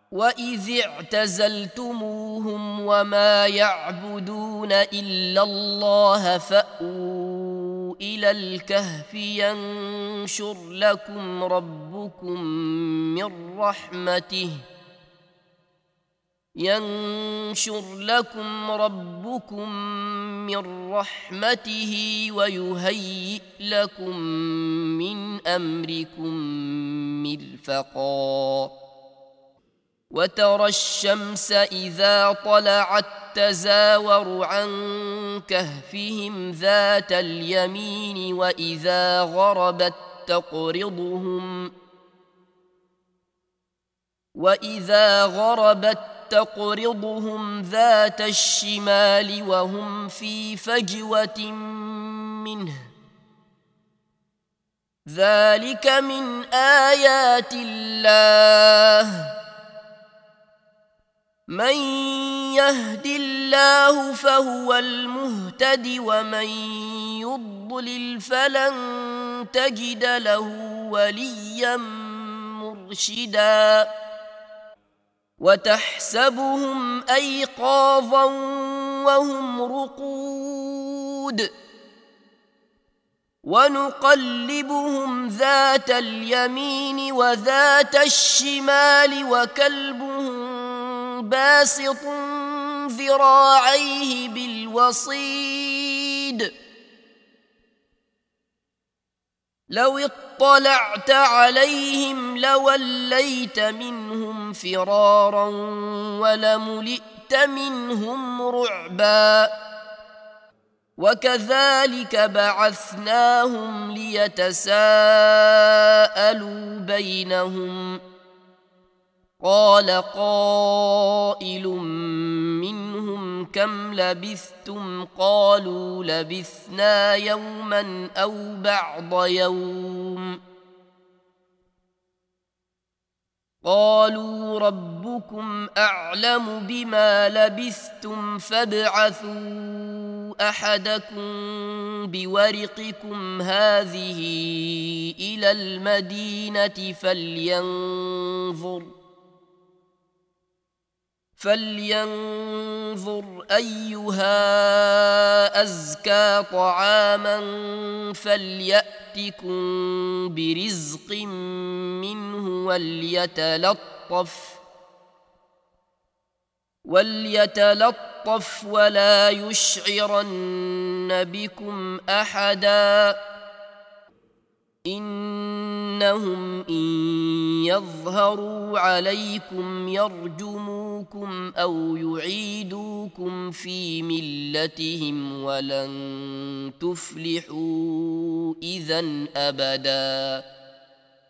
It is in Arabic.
وإذ اعتزلتموهم وما يعبدون إلا الله فأووا إلى الكهف ينشر لكم ربكم من رحمته ويهيئ لكم من أمركم مرفقا وترى الشمس إذا طلعت تزاور عن كهفهم ذات اليمين وإذا غربت تقرضهم ذات الشمال وهم في فجوة منه ذلك من آيات الله من يهد الله فهو المهتد ومن يضلل فلن تجد له وليا مرشدا وتحسبهم أيقاظا وهم رقود ونقلبهم ذات اليمين وذات الشمال وكلبهم باسط ذراعيه بالوصيد لو اطلعت عليهم لوليت منهم فرارا ولملئت منهم رعبا وكذلك بعثناهم ليتساءلوا بينهم قال قائل منهم كم لبثتم قالوا لبثنا يوما أو بعض يوم قالوا ربكم أعلم بما لبثتم فابعثوا أحدكم بورقكم هذه إلى المدينة فلينظر أيها أزكى طعاما فليأتكم برزق منه وليتلطف ولا يشعرن بكم أحدا إنهم إن يظهروا عليكم يرجموكم أو يعيدوكم في ملتهم ولن تفلحوا إذا أبدا